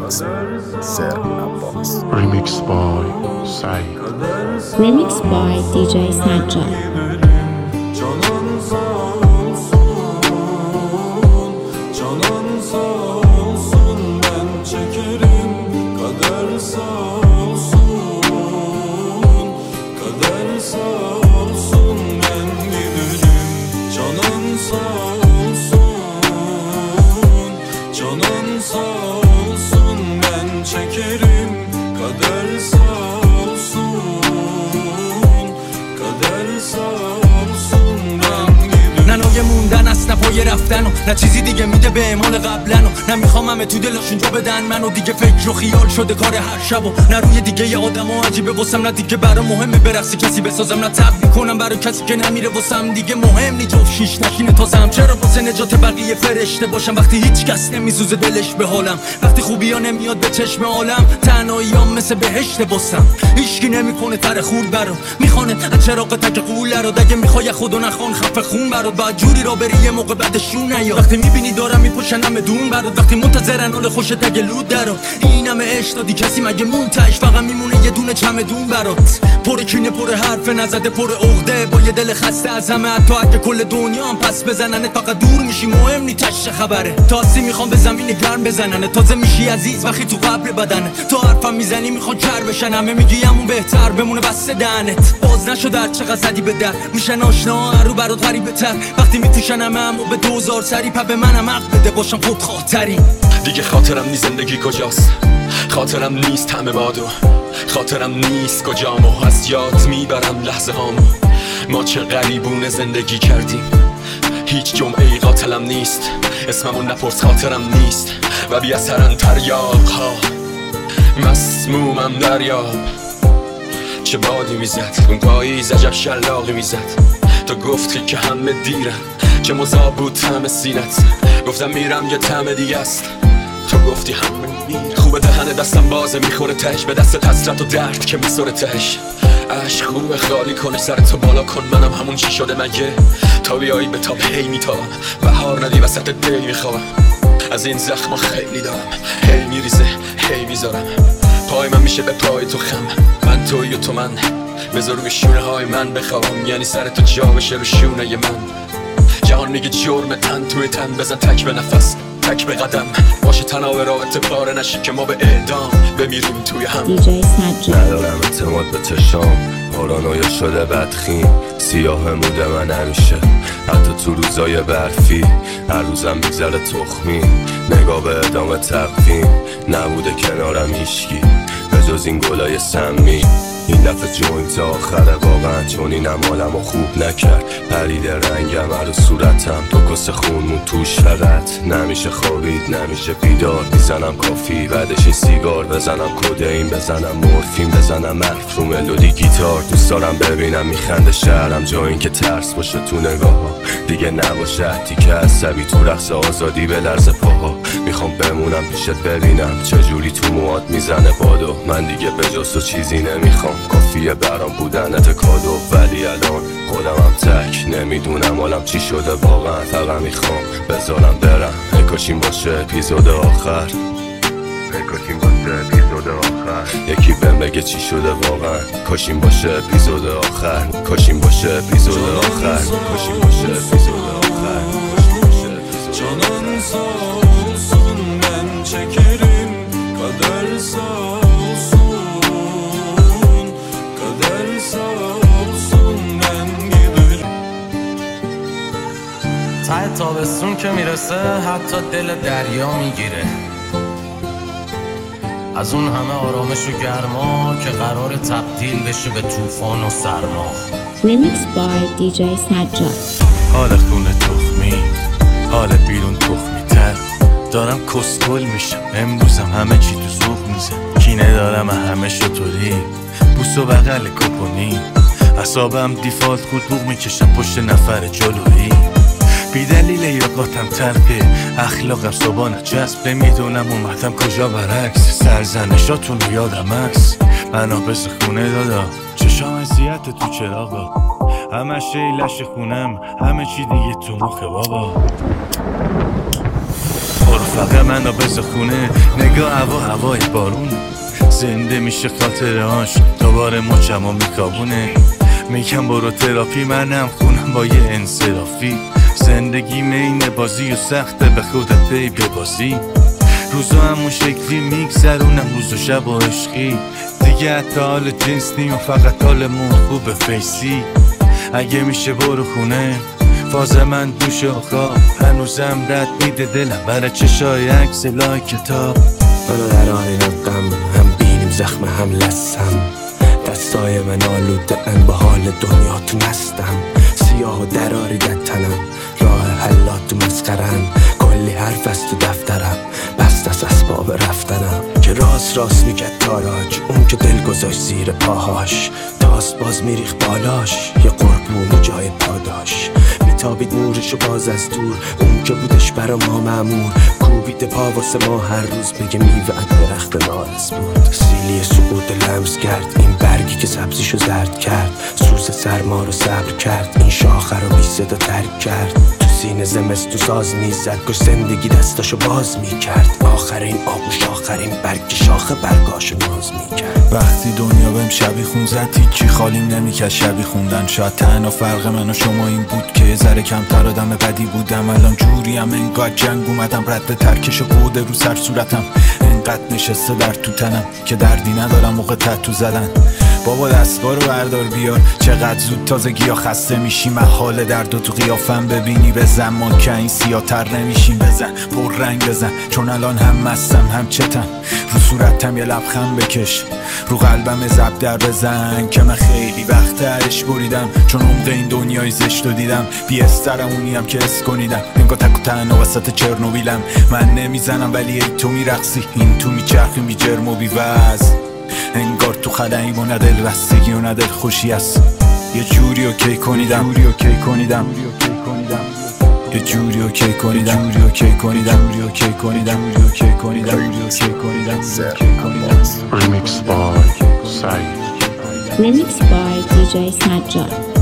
توسط سرهون عباس. Remix by Said. Remix by DJ Sajjad. پای رفتن و نه چیزی دیگه میده به اعمال قبلن و نمیخوام همه تو دلاشون جا بدن منو دیگه فکر و خیال شده کار هر شب و نه روی دیگه ی آدم و عجیبه واسم نه دیگه برا مهمه برقصی کسی بسازم نه تب میکنم برای کسی که نمیره واسم دیگه مهم نی جفت شیش نشینه تازم چرا واسه نجات بقیه فرشته باشم وقتی هیچ کس نمیسوزه دلش به حالم وقتی خوبیا نمیاد به چشم عالم تنهاییام مثل بهشت واسم هیچکی نمیکنه تر خورد برا میخونه از چراغ تک قوله رو دیگه میخوای خودو نخوان خفه خون برات بعد جوری را بری یه موقع بعدشون نیاد وقتی میبینی دارم میپوشنم بدون برات وقتی منتظرن حال خوش تگ لود درات اینم عشق دادی کسی مگه مونتش فقط میمونه یه دونه چمدون برات پر کینه پر حرف نزده پر عقده با یه دل خسته از همه حتی اگه کل دنیا هم پس بزنن فقط دور میشی مهم نی تش خبره تاسی میخوام به زمین گرم بزنن تازه میشی عزیز وقتی تو قبر بدنه تو حرفم میزنی میخوان کر بشن همه میگی همون بهتر بمونه بس دهنت باز نشد هر چقدر زدی به در میشن آشنا هر رو برات غریبه تر وقتی میپوشن همه به 2000 سری پا به منم عقل بده باشم خود خاطری دیگه خاطرم نیست زندگی کجاست خاطرم نیست همه بادو خاطرم نیست کجامو از یاد میبرم لحظه هامو ما چه غریبونه زندگی کردیم هیچ جمعه قاتلم نیست اسممون نپرس خاطرم نیست و بی اثرن تریاق ها مسمومم دریاب چه بادی میزد اون پاییز عجب شلاقی میزد تو گفتی که همه دیرم چه مذاب بود طعم سینت گفتم میرم یه طعم دیگه است تو گفتی همه میره خوبه دهنه دستم بازه میخوره تش به دست حسرت و درد که میسوره تش عشق خوبه خالی کنه سرتو بالا کن منم همون چی شده مگه تا بیایی به تاب هی میتابم بهار ندی وسط دل میخوابم از این زخم خیلی دارم هی میریزه هی میذارم پای من میشه به پای تو خم من توی و تو من بذار روی شونه های من بخوابم یعنی سرتو جا بشه رو شونه من جهان میگه جرم تن توی تن بزن تک به نفس تک به قدم باشه تناوب رابطه پاره نشی که ما به اعدام بمیریم توی هم ندارم اعتماد به چشام پارانویا شده بدخیم سیاه موده من همیشه حتی تو روزای برفی هر روزم میگذره تخمی نگاه به ادامه تقویم نبوده کنارم هیشکی به جز این گلای سمی این دفعه جوینت آخره واقعا چون این حالم رو خوب نکرد پرید رنگم رو صورتم تو کس خونمون توش فقط نمیشه خوابید نمیشه بیدار میزنم کافی بعدش این سیگار بزنم کدئین بزنم مورفین بزنم مرف رو ملودی گیتار دوست دارم ببینم میخنده شهرم جا این که ترس باشه تو نگاه ها دیگه نباشه تیکه عصبی تو رقص آزادی به لرز پاها میخوام بمونم پیشت ببینم چجوری تو موات میزنه بادو من دیگه به جز تو چیزی نمیخوام کافیه برام بودنت کادو ولی الان خودمم تک نمیدونم حالم چی شده واقعا فقط میخوام بذارم برم کاشیم باشه اپیزود آخر کاشیم باشه اپیزود آخر یکی بهم بگه چی شده واقعا کاشیم باشه اپیزود آخر کاشیم باشه اپیزود آخر کاشیم باشه اپیزود آخر جانان سا olsun ben çekerim kader sağ olsun kader sağ olsun ben giderim ته تابستون که میرسه حتی دل دریا میگیره از اون همه آرامش و گرما که قرار تبدیل بشه به طوفان و سرما Remix by DJ Sajjad. حال خونه تخمی حال بیرون تخمی تر دارم کسکل میشم امروزم همه چی تو ذوق میزه کینه دارم همه شطوری بوس و بغل کپونی اعصابم دیفالت خود بوق میکشم پشت نفر جلویی بی دلیل یاقاتم ترپه اخلاقم صبحانه جذب نمیدونم اومدم کجا برعکس سرزنشاتون رو یادم عکس منابس خونه دادا چشام اذیت تو چراغا همه شیلش خونم همه چی دیگه تو مخه بابا فقط من بز خونه نگاه هوای بارونه زنده میشه خاطرهاش دوباره مچم و میکابونه میگم برو تراپی منم خونم با یه انصرافی زندگی مین بازی و سخته به خودت پی ببازی روزا همون شکلی میگذرونم روز و شب و عشقی دیگه حتی حال جنس نیم و فقط حالمون خوبه فیسی اگه میشه برو خونه فاز من دوش و خواب هنوزم رد میده دلم برای چشای عکس لای کتاب منو در آینه غم هم بینیم زخم هم لسم دستای من آلوده ان به حال دنیا تو نستم سیاه و دراری در تنم راه حلات تو مسخرن کلی حرف از تو دفترم بست از اسباب رفتنم که راست میگد تاراج اون که دل گذاشت زیر پاهاش تاست باز میریخ بالاش یه قربون جای پاداش میتابید نورشو باز از دور اون که بودش برا ما مأمور کوبیده پا واسه ما هر روز بگه میوه درخت نارس بود سیلی سقوط لمس کرد این برگی که سبزیشو زرد کرد سوز سرما رو صبر کرد این شاخه رو بی صدا ترک کرد تو سینه زمستو ساز میزد گوش زندگی دستاشو باز میکرد آخرین آغوش آخرین برگ شاخه برگاشو ناز میکرد وقتی دنیا بهم شبی خون زد هیچی خالیم نمیکرد شبی خوندن شاید تنها فرق من و شما این بود که ذره کمتر آدم بدی بودم الان جوریم انگار جنگ اومدم رد ترکشو بوده رو سر صورتم انقدر نشسته در تو تنم که دردی ندارم موقع تتو زدن بابا دستگاه رو بردار بیار چقدر زود تازگی ها خسته میشی محال درد و تو قیافم ببینی بزن ما که این سیاتر نمیشیم بزن پر رنگ بزن چون الان هم مستم هم چتم رو صورتم یه لبخند بکش رو قلبم زب در بزن که من خیلی وقت عرش بریدم چون عمق این دنیای زشت رو دیدم بیسترم اونیم که اس کنیدم انگار تک و تنها وسط چرنوبیلم من نمیزنم ولی ای تو میرقصی این تو میچرخیم بی جرم و بی وزن انگار تو خداییم و نه دل بستگی و نه دل خوشی است یه جوری اوکی کنیدم یه جوری اوکی کنیدم Remix by Said. Remix by DJ Sajjad.